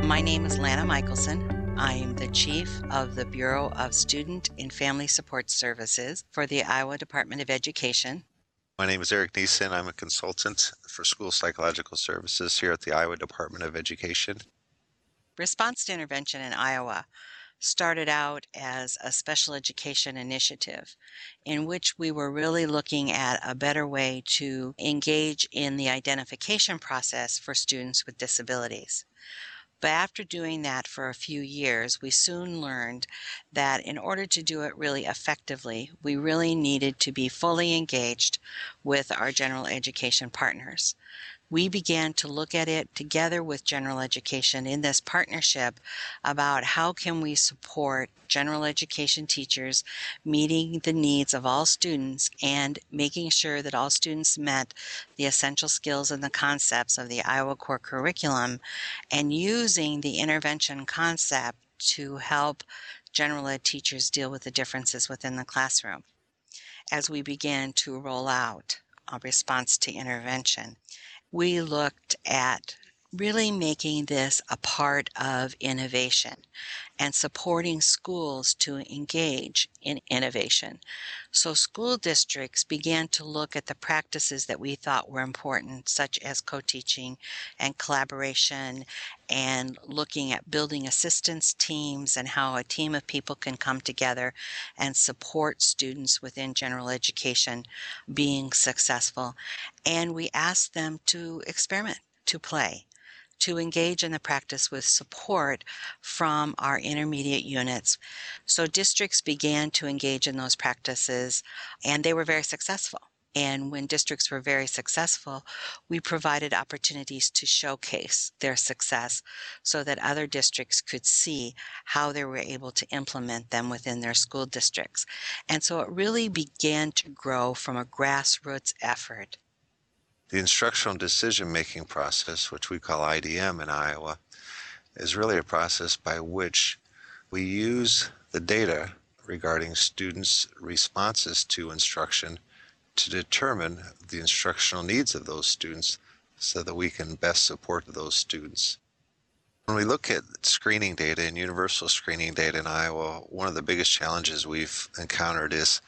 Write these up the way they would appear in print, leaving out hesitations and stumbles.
My name is Lana Michelson. I am the Chief of the Bureau of Student and Family Support Services for the Iowa Department of Education. My name is Eric Neeson. I'm a consultant for school psychological services here at the Iowa Department of Education. Response to Intervention in Iowa started out as a special education initiative in which we were really looking at a better way to engage in the identification process for students with disabilities. But after doing that for a few years, we soon learned that in order to do it really effectively, we really needed to be fully engaged with our general education partners. We began to look at it together with general education in this partnership about how can we support general education teachers meeting the needs of all students and making sure that all students met the essential skills and the concepts of the Iowa Core Curriculum, and using the intervention concept to help general ed teachers deal with the differences within the classroom. As we began to roll out a response to intervention, we looked at really making this a part of innovation and supporting schools to engage in innovation. So school districts began to look at the practices that we thought were important, such as co-teaching and collaboration, and looking at building assistance teams and how a team of people can come together and support students within general education being successful. And we asked them to experiment, to play, to engage in the practice with support from our intermediate units. So districts began to engage in those practices, and they were very successful. And when districts were very successful, we provided opportunities to showcase their success so that other districts could see how they were able to implement them within their school districts. And so it really began to grow from a grassroots effort. The instructional decision-making process, which we call IDM in Iowa, is really a process by which we use the data regarding students' responses to instruction to determine the instructional needs of those students so that we can best support those students. When we look at screening data and universal screening data in Iowa, one of the biggest challenges we've encountered is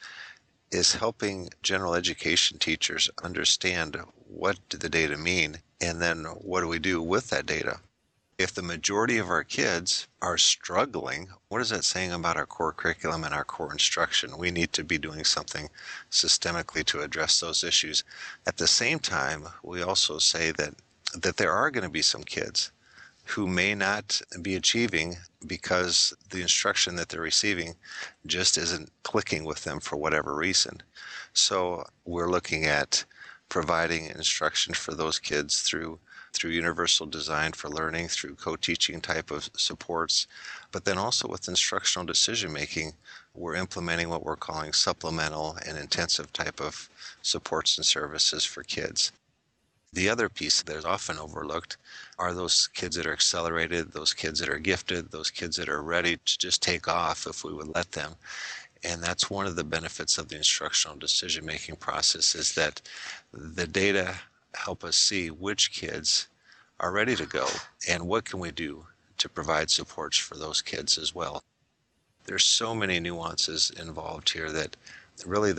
helping general education teachers understand what do the data mean, and then what do we do with that data. If the majority of our kids are struggling, what is that saying about our core curriculum and our core instruction? We need to be doing something systemically to address those issues. At the same time, we also say that there are going to be some kids who may not be achieving because the instruction that they're receiving just isn't clicking with them for whatever reason. So we're looking at providing instruction for those kids through universal design for learning, through co-teaching type of supports, but then also with instructional decision-making, we're implementing what we're calling supplemental and intensive type of supports and services for kids. The other piece that is often overlooked are those kids that are accelerated, those kids that are gifted, those kids that are ready to just take off if we would let them. And that's one of the benefits of the instructional decision-making process, is that the data help us see which kids are ready to go and what can we do to provide supports for those kids as well. There's so many nuances involved here that really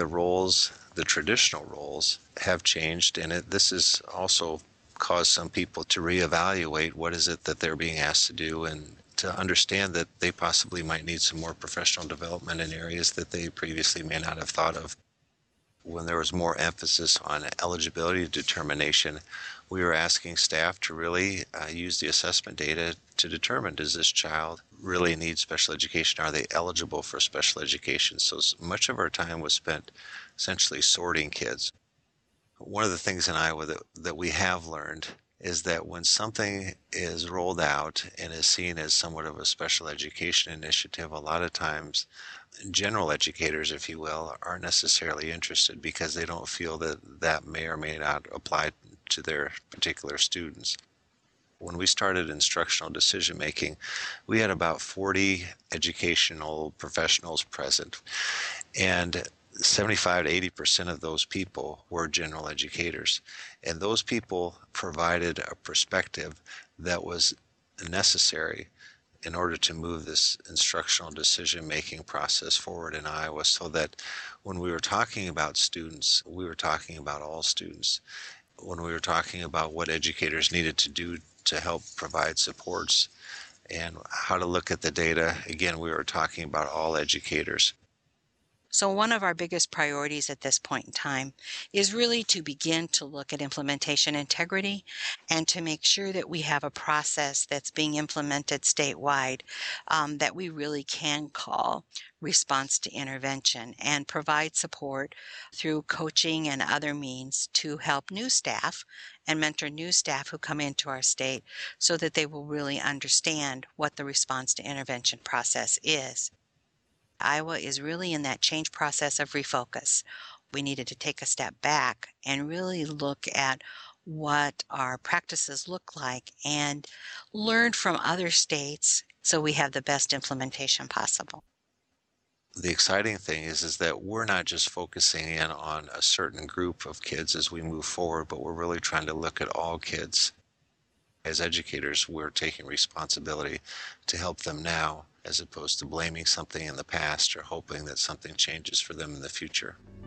the traditional roles have changed, and this has also caused some people to reevaluate what is it that they're being asked to do, and to understand that they possibly might need some more professional development in areas that they previously may not have thought of. When there was more emphasis on eligibility determination, we were asking staff to really use the assessment data to determine, does this child really need special education? Are they eligible for special education? So much of our time was spent essentially sorting kids. One of the things in Iowa that we have learned is that when something is rolled out and is seen as somewhat of a special education initiative, a lot of times general educators, if you will, aren't necessarily interested because they don't feel that may or may not apply to their particular students. When we started instructional decision making, we had about 40 educational professionals present, and 75 to 80% of those people were general educators. And those people provided a perspective that was necessary in order to move this instructional decision-making process forward in Iowa, so that when we were talking about students, we were talking about all students. When we were talking about what educators needed to do to help provide supports and how to look at the data, again, we were talking about all educators. So, one of our biggest priorities at this point in time is really to begin to look at implementation integrity and to make sure that we have a process that's being implemented statewide that we really can call response to intervention and provide support through coaching and other means to help new staff and mentor new staff who come into our state so that they will really understand what the response to intervention process is. Iowa is really in that change process of refocus. We needed to take a step back and really look at what our practices look like and learn from other states so we have the best implementation possible. The exciting thing is that we're not just focusing in on a certain group of kids as we move forward, but we're really trying to look at all kids. As educators, we're taking responsibility to help them now, as opposed to blaming something in the past or hoping that something changes for them in the future.